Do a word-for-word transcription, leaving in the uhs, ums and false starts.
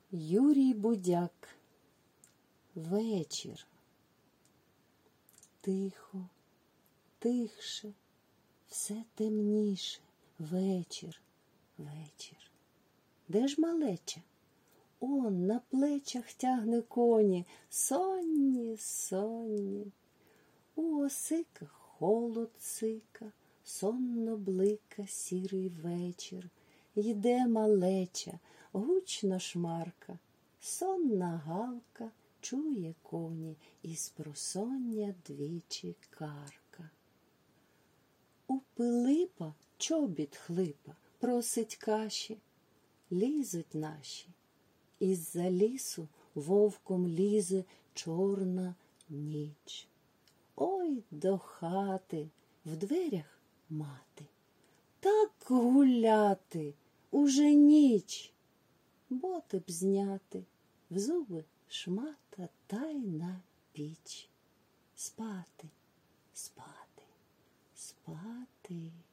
Юрій Будяк. Вечір. Тихо, тихше, все темніше. Вечір, вечір. Де ж малеча? Он на плечах тягне коні, сонні, сонні. У осиках холод цика, сонно блика сірий вечір. Йде малеча, гучно шмарка, сонна галка чує коні, і спросоння двічі карка. У Пилипа чобіт хлипа, просить каші, лізуть наші. Із-за лісу вовком лізе чорна ніч. Ой, до хати, в дверях мати. Так гуляти, уже ніч. Боти б зняти, в зуби шмата та й на піч. Спати, спати, спати.